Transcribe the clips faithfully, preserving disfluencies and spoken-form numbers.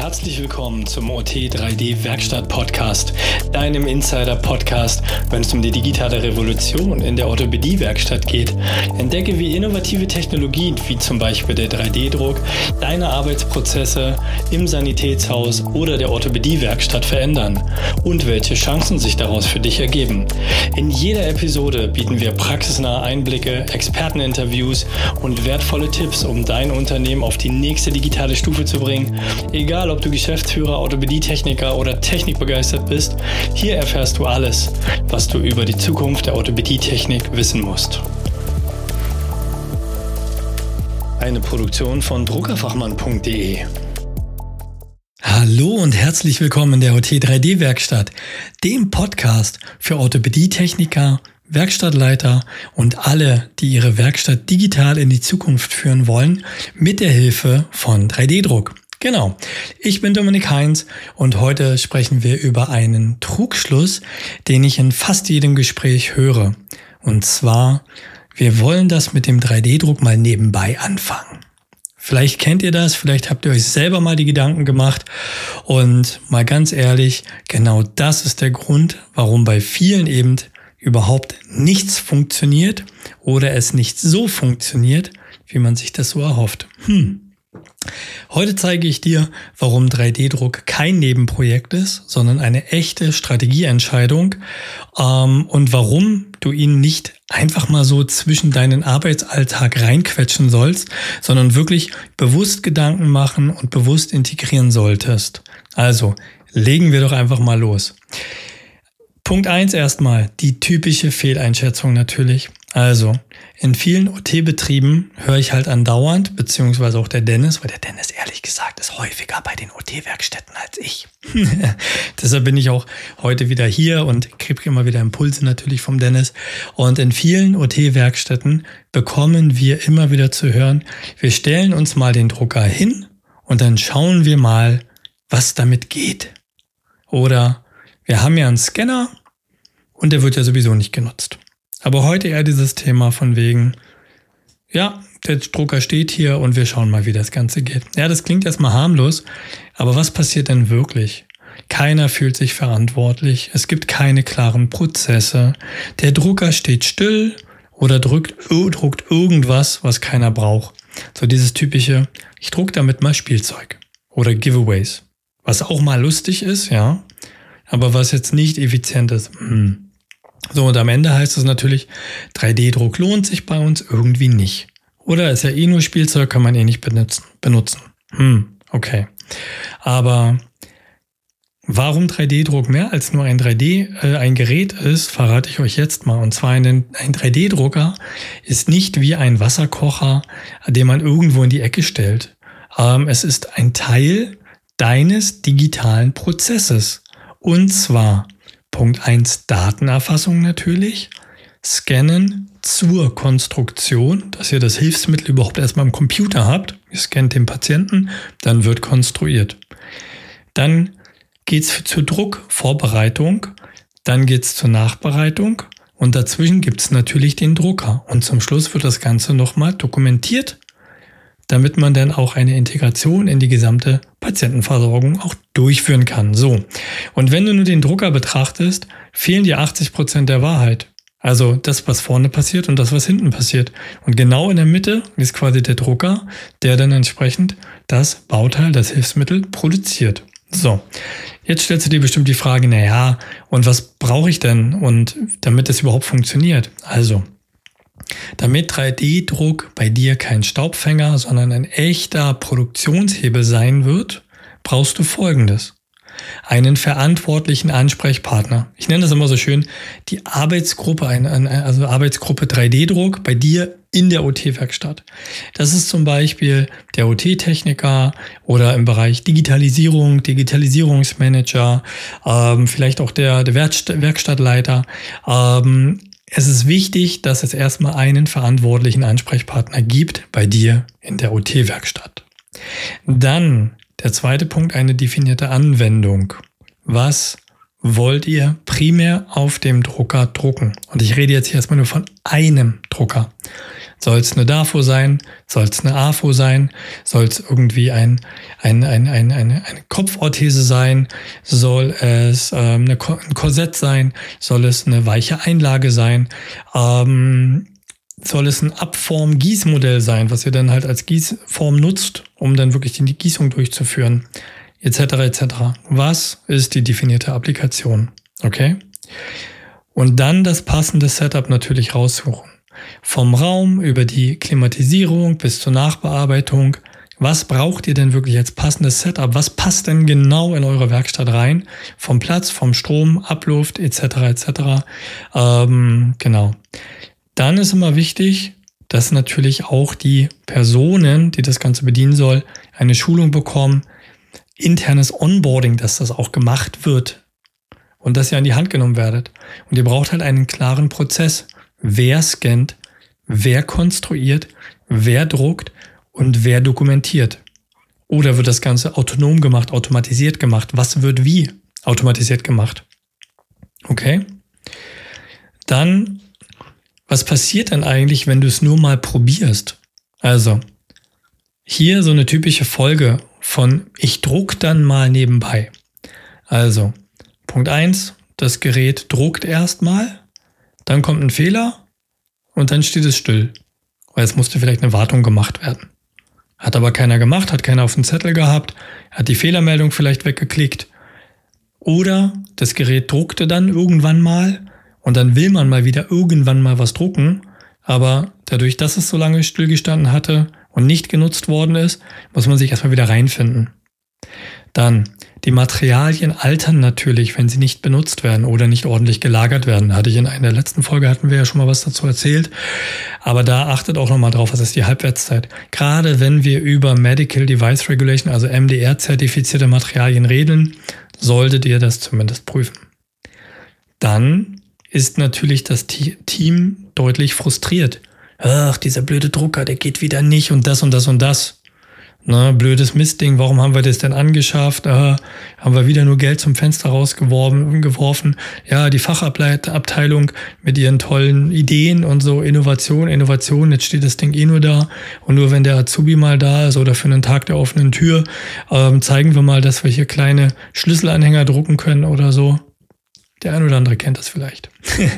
Herzlich willkommen zum O T drei D Werkstatt Podcast, deinem Insider-Podcast, wenn es um die digitale Revolution in der Orthopädie-Werkstatt geht. Entdecke, wie innovative Technologien, wie zum Beispiel der drei D Druck, deine Arbeitsprozesse im Sanitätshaus oder der Orthopädie-Werkstatt verändern und welche Chancen sich daraus für dich ergeben. In jeder Episode bieten wir praxisnahe Einblicke, Experteninterviews und wertvolle Tipps, um dein Unternehmen auf die nächste digitale Stufe zu bringen. Egal, ob du Geschäftsführer, Orthopädie-Techniker oder technikbegeistert bist, hier erfährst du alles, was du über die Zukunft der Orthopädie-Technik wissen musst. Eine Produktion von druckerfachmann punkt de. Hallo und herzlich willkommen in der O T drei D Werkstatt, dem Podcast für Orthopädie-Techniker, Werkstattleiter und alle, die ihre Werkstatt digital in die Zukunft führen wollen, mit der Hilfe von drei D Druck. Genau, ich bin Dominik Heinz und heute sprechen wir über einen Trugschluss, den ich in fast jedem Gespräch höre. Und zwar, wir wollen das mit dem drei D Druck mal nebenbei anfangen. Vielleicht kennt ihr das, vielleicht habt ihr euch selber mal die Gedanken gemacht und mal ganz ehrlich, genau das ist der Grund, warum bei vielen eben überhaupt nichts funktioniert oder es nicht so funktioniert, wie man sich das so erhofft. Hm. Heute zeige ich dir, warum drei D Druck kein Nebenprojekt ist, sondern eine echte Strategieentscheidung ähm, und warum du ihn nicht einfach mal so zwischen deinen Arbeitsalltag reinquetschen sollst, sondern wirklich bewusst Gedanken machen und bewusst integrieren solltest. Also, legen wir doch einfach mal los. Punkt eins erstmal, die typische Fehleinschätzung natürlich. Also, in vielen O T-Betrieben höre ich halt andauernd, beziehungsweise auch der Dennis, weil der Dennis ehrlich gesagt ist häufiger bei den O T-Werkstätten als ich. Deshalb bin ich auch heute wieder hier und kriege immer wieder Impulse natürlich vom Dennis. Und in vielen O T-Werkstätten bekommen wir immer wieder zu hören, wir stellen uns mal den Drucker hin und dann schauen wir mal, was damit geht. Oder wir haben ja einen Scanner und der wird ja sowieso nicht genutzt. Aber heute eher dieses Thema von wegen, ja, der Drucker steht hier und wir schauen mal, wie das Ganze geht. Ja, das klingt erstmal harmlos, aber was passiert denn wirklich? Keiner fühlt sich verantwortlich, es gibt keine klaren Prozesse, der Drucker steht still oder drückt, druckt irgendwas, was keiner braucht. So dieses typische, ich druck damit mal Spielzeug oder Giveaways, was auch mal lustig ist, ja, aber was jetzt nicht effizient ist. Hm. So, und am Ende heißt es natürlich, drei D Druck lohnt sich bei uns irgendwie nicht. Oder ist ja eh nur Spielzeug, kann man eh nicht benutzen. benutzen. Hm, okay. Aber warum drei D Druck mehr als nur ein drei D, äh, ein Gerät ist, verrate ich euch jetzt mal. Und zwar ein, ein drei D Drucker ist nicht wie ein Wasserkocher, den man irgendwo in die Ecke stellt. Ähm, es ist ein Teil deines digitalen Prozesses. Und zwar Punkt eins, Datenerfassung natürlich, Scannen zur Konstruktion, dass ihr das Hilfsmittel überhaupt erstmal im Computer habt. Ihr scannt den Patienten, dann wird konstruiert. Dann geht es zur Druckvorbereitung, dann geht es zur Nachbereitung und dazwischen gibt es natürlich den Drucker. Und zum Schluss wird das Ganze nochmal dokumentiert, damit man dann auch eine Integration in die gesamte Patientenversorgung auch durchführen kann. So, und wenn du nur den Drucker betrachtest, fehlen dir achtzig Prozent der Wahrheit. Also das, was vorne passiert und das, was hinten passiert. Und genau in der Mitte ist quasi der Drucker, der dann entsprechend das Bauteil, das Hilfsmittel produziert. So, jetzt stellst du dir bestimmt die Frage, naja, und was brauche ich denn, und damit das überhaupt funktioniert? Also, damit drei D Druck bei dir kein Staubfänger, sondern ein echter Produktionshebel sein wird, brauchst du Folgendes. Einen verantwortlichen Ansprechpartner. Ich nenne das immer so schön, die Arbeitsgruppe, also Arbeitsgruppe drei D Druck bei dir in der O T-Werkstatt. Das ist zum Beispiel der O T-Techniker oder im Bereich Digitalisierung, Digitalisierungsmanager, ähm, vielleicht auch der, der Werkstattleiter. Ähm, Es ist wichtig, dass es erstmal einen verantwortlichen Ansprechpartner gibt bei dir in der O T-Werkstatt. Dann der zweite Punkt, eine definierte Anwendung. Was wollt ihr primär auf dem Drucker drucken? Und ich rede jetzt hier erstmal nur von einem Drucker. Soll es eine DAFO sein? Soll es eine AFO sein? Soll es irgendwie ein, ein, ein, ein, eine, eine Kopforthese sein? Soll es ähm, eine, ein Korsett sein? Soll es eine weiche Einlage sein? Ähm, soll es ein Abform-Gießmodell sein, was ihr dann halt als Gießform nutzt, um dann wirklich die Gießung durchzuführen? Etc. et cetera. Was ist die definierte Applikation? Okay? Und dann das passende Setup natürlich raussuchen. Vom Raum über die Klimatisierung bis zur Nachbearbeitung. Was braucht ihr denn wirklich als passendes Setup? Was passt denn genau in eure Werkstatt rein? Vom Platz, vom Strom, Abluft et cetera et cetera. Ähm, genau. Dann ist immer wichtig, dass natürlich auch die Personen, die das Ganze bedienen soll, eine Schulung bekommen, internes Onboarding, dass das auch gemacht wird und dass ihr an die Hand genommen werdet. Und ihr braucht halt einen klaren Prozess. Wer scannt, wer konstruiert, wer druckt und wer dokumentiert. Oder wird das Ganze autonom gemacht, automatisiert gemacht? Was wird wie automatisiert gemacht? Okay? Dann, was passiert denn eigentlich, wenn du es nur mal probierst? Also, hier so eine typische Folge von ich druck dann mal nebenbei. Also, Punkt eins, das Gerät druckt erstmal, dann kommt ein Fehler und dann steht es still. Weil es musste vielleicht eine Wartung gemacht werden. Hat aber keiner gemacht, hat keiner auf den Zettel gehabt, hat die Fehlermeldung vielleicht weggeklickt. Oder das Gerät druckte dann irgendwann mal und dann will man mal wieder irgendwann mal was drucken, aber dadurch, dass es so lange stillgestanden hatte und nicht genutzt worden ist, muss man sich erstmal wieder reinfinden. Dann, die Materialien altern natürlich, wenn sie nicht benutzt werden oder nicht ordentlich gelagert werden. Hatte ich in einer der letzten Folge, hatten wir ja schon mal was dazu erzählt. Aber da achtet auch nochmal drauf, was ist die Halbwertszeit. Gerade wenn wir über Medical Device Regulation, also M D R-zertifizierte Materialien reden, solltet ihr das zumindest prüfen. Dann ist natürlich das Team deutlich frustriert. Ach, dieser blöde Drucker, der geht wieder nicht und das und das und das. Na, blödes Mistding, warum haben wir das denn angeschafft? Ah, haben wir wieder nur Geld zum Fenster rausgeworfen, geworfen. Ja, die Fachabteilung mit ihren tollen Ideen und so, Innovation, Innovation, jetzt steht das Ding eh nur da. Und nur wenn der Azubi mal da ist oder für einen Tag der offenen Tür, ähm, zeigen wir mal, dass wir hier kleine Schlüsselanhänger drucken können oder so. Der ein oder andere kennt das vielleicht.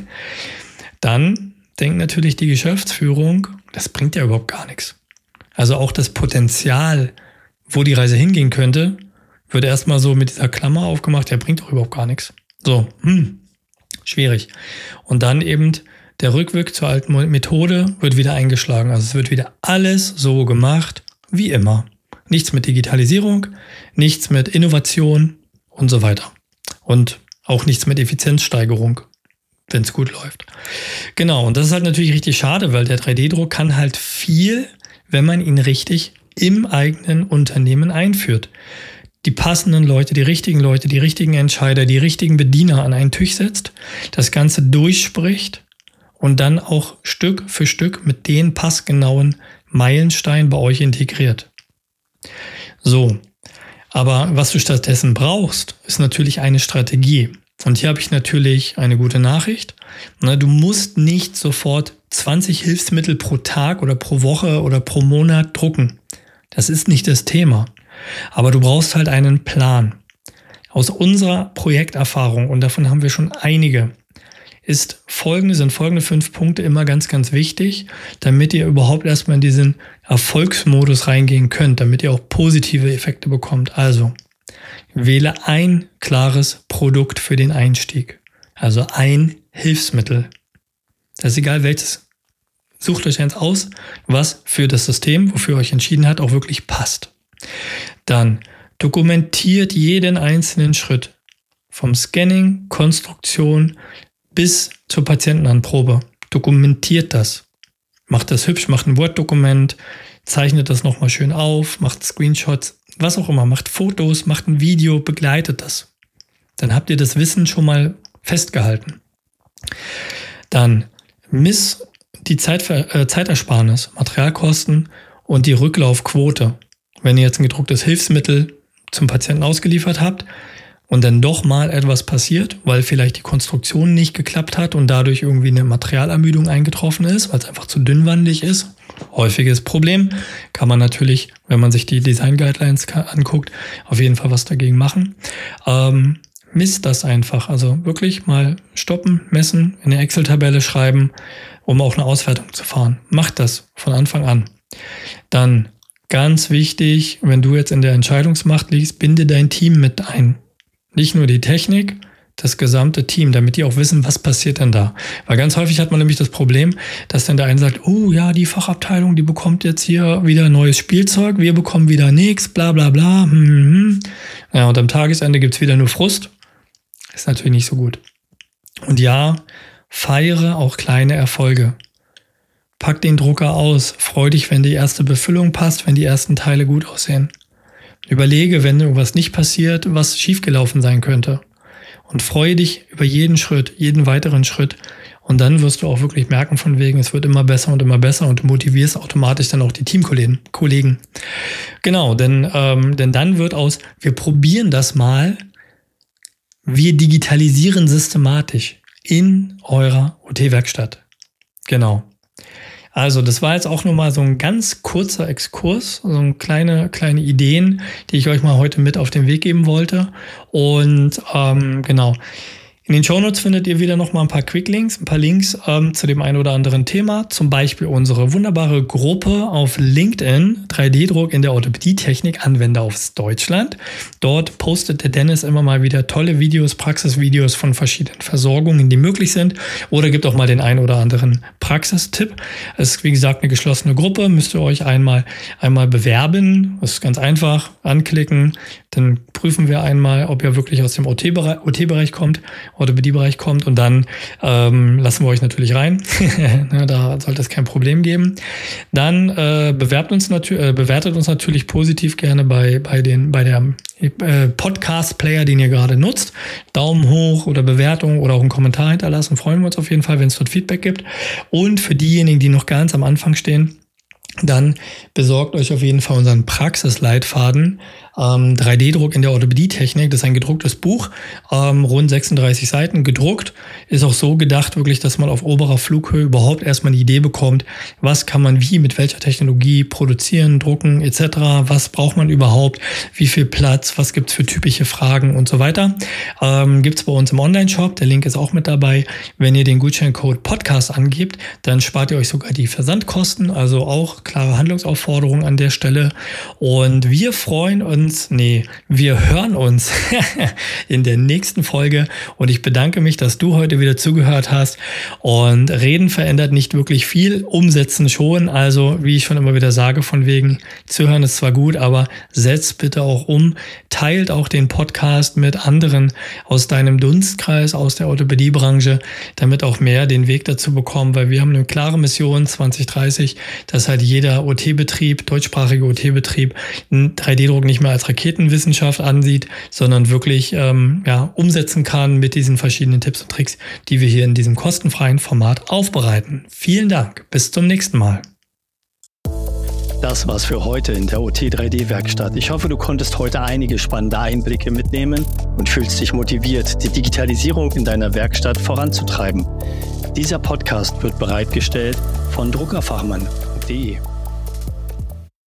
Dann denkt natürlich die Geschäftsführung, das bringt ja überhaupt gar nichts. Also auch das Potenzial, wo die Reise hingehen könnte, wird erstmal so mit dieser Klammer aufgemacht, der bringt doch überhaupt gar nichts. So, hm, schwierig. Und dann eben der Rückweg zur alten Methode wird wieder eingeschlagen. Also es wird wieder alles so gemacht wie immer. Nichts mit Digitalisierung, nichts mit Innovation und so weiter. Und auch nichts mit Effizienzsteigerung, wenn es gut läuft. Genau, und das ist halt natürlich richtig schade, weil der drei D Druck kann halt viel, wenn man ihn richtig im eigenen Unternehmen einführt. Die passenden Leute, die richtigen Leute, die richtigen Entscheider, die richtigen Bediener an einen Tisch setzt, das Ganze durchspricht und dann auch Stück für Stück mit den passgenauen Meilensteinen bei euch integriert. So, aber was du stattdessen brauchst, ist natürlich eine Strategie. Und hier habe ich natürlich eine gute Nachricht. Du musst nicht sofort zwanzig Hilfsmittel pro Tag oder pro Woche oder pro Monat drucken. Das ist nicht das Thema. Aber du brauchst halt einen Plan. Aus unserer Projekterfahrung, und davon haben wir schon einige, ist folgende, sind folgende fünf Punkte immer ganz, ganz wichtig, damit ihr überhaupt erstmal in diesen Erfolgsmodus reingehen könnt, damit ihr auch positive Effekte bekommt. Also, wähle ein klares Produkt für den Einstieg. Also ein Hilfsmittel. Das ist egal welches. Sucht euch eins aus, was für das System, wofür ihr euch entschieden habt, auch wirklich passt. Dann dokumentiert jeden einzelnen Schritt. Vom Scanning, Konstruktion bis zur Patientenanprobe. Dokumentiert das. Macht das hübsch, macht ein Word-Dokument, zeichnet das nochmal schön auf, macht Screenshots, was auch immer, macht Fotos, macht ein Video, begleitet das. Dann habt ihr das Wissen schon mal festgehalten. Dann miss die Zeit, äh, Zeitersparnis, Materialkosten und die Rücklaufquote. Wenn ihr jetzt ein gedrucktes Hilfsmittel zum Patienten ausgeliefert habt und dann doch mal etwas passiert, weil vielleicht die Konstruktion nicht geklappt hat und dadurch irgendwie eine Materialermüdung eingetroffen ist, weil es einfach zu dünnwandig ist, Häufiges Problem. Kann man natürlich, wenn man sich die Design Guidelines anguckt, auf jeden Fall was dagegen machen. Ähm, misst das einfach. Also wirklich mal stoppen, messen, in eine Excel-Tabelle schreiben, um auch eine Auswertung zu fahren. Macht das von Anfang an. Dann ganz wichtig, wenn du jetzt in der Entscheidungsmacht liegst, binde dein Team mit ein. Nicht nur die Technik, das gesamte Team, damit die auch wissen, was passiert denn da. Weil ganz häufig hat man nämlich das Problem, dass dann der eine sagt, oh ja, die Fachabteilung, die bekommt jetzt hier wieder neues Spielzeug, wir bekommen wieder nichts, bla bla bla. Hm, hm. Ja, und am Tagesende gibt's wieder nur Frust. Ist natürlich nicht so gut. Und ja, feiere auch kleine Erfolge. Pack den Drucker aus, freu dich, wenn die erste Befüllung passt, wenn die ersten Teile gut aussehen. Überlege, wenn irgendwas nicht passiert, was schiefgelaufen sein könnte. Und freue dich über jeden Schritt, jeden weiteren Schritt. Und dann wirst du auch wirklich merken von wegen, es wird immer besser und immer besser und du motivierst automatisch dann auch die Teamkollegen. Kollegen. Genau, denn, ähm, denn dann wird aus, wir probieren das mal, wir digitalisieren systematisch in eurer O T-Werkstatt. Genau. Also das war jetzt auch nur mal so ein ganz kurzer Exkurs, so ein kleine, kleine Ideen, die ich euch mal heute mit auf den Weg geben wollte. Und ähm, genau, in den Shownotes findet ihr wieder noch mal ein paar Quicklinks, ein paar Links ähm, zu dem einen oder anderen Thema. Zum Beispiel unsere wunderbare Gruppe auf LinkedIn, drei D Druck in der Orthopädie-Technik, Anwender aus Deutschland. Dort postet der Dennis immer mal wieder tolle Videos, Praxisvideos von verschiedenen Versorgungen, die möglich sind. Oder gibt auch mal den einen oder anderen Praxistipp. Es ist wie gesagt eine geschlossene Gruppe, müsst ihr euch einmal, einmal bewerben. Das ist ganz einfach, anklicken. Dann prüfen wir einmal, ob ihr wirklich aus dem O T-Bereich, O T-Bereich kommt, Orthopädie-Bereich kommt und dann ähm, lassen wir euch natürlich rein. Da sollte es kein Problem geben. Dann äh, bewerbt uns natür- äh, bewertet uns natürlich positiv gerne bei, bei, den, bei der äh, Podcast-Player, den ihr gerade nutzt. Daumen hoch oder Bewertung oder auch einen Kommentar hinterlassen. Freuen wir uns auf jeden Fall, wenn es dort Feedback gibt. Und für diejenigen, die noch ganz am Anfang stehen, dann besorgt euch auf jeden Fall unseren Praxisleitfaden. Ähm, drei D Druck in der Orthopädie-Technik, das ist ein gedrucktes Buch, ähm, rund sechsunddreißig Seiten gedruckt. Ist auch so gedacht, wirklich, dass man auf oberer Flughöhe überhaupt erstmal eine Idee bekommt, was kann man wie, mit welcher Technologie produzieren, drucken et cetera. Was braucht man überhaupt, wie viel Platz, was gibt's für typische Fragen und so weiter. Ähm, gibt's bei uns im Online-Shop, der Link ist auch mit dabei. Wenn ihr den Gutscheincode Podcast angebt, dann spart ihr euch sogar die Versandkosten, also auch klare Handlungsaufforderung an der Stelle. Und wir freuen uns, nee, wir hören uns in der nächsten Folge und ich bedanke mich, dass du heute wieder zugehört hast. Und Reden verändert nicht wirklich viel, umsetzen schon. Also wie ich schon immer wieder sage, von wegen zuhören ist zwar gut, aber setzt bitte auch um. Teilt auch den Podcast mit anderen aus deinem Dunstkreis, aus der Orthopädiebranche, damit auch mehr den Weg dazu bekommen, weil wir haben eine klare Mission zwanzig dreißig, dass halt jeder O T-Betrieb, deutschsprachige O T-Betrieb, drei D Druck nicht mehr als Raketenwissenschaft ansieht, sondern wirklich ähm, ja, umsetzen kann mit diesen verschiedenen Tipps und Tricks, die wir hier in diesem kostenfreien Format aufbereiten. Vielen Dank, bis zum nächsten Mal. Das war's für heute in der O T drei D Werkstatt. Ich hoffe, du konntest heute einige spannende Einblicke mitnehmen und fühlst dich motiviert, die Digitalisierung in deiner Werkstatt voranzutreiben. Dieser Podcast wird bereitgestellt von druckerfachmann punkt de.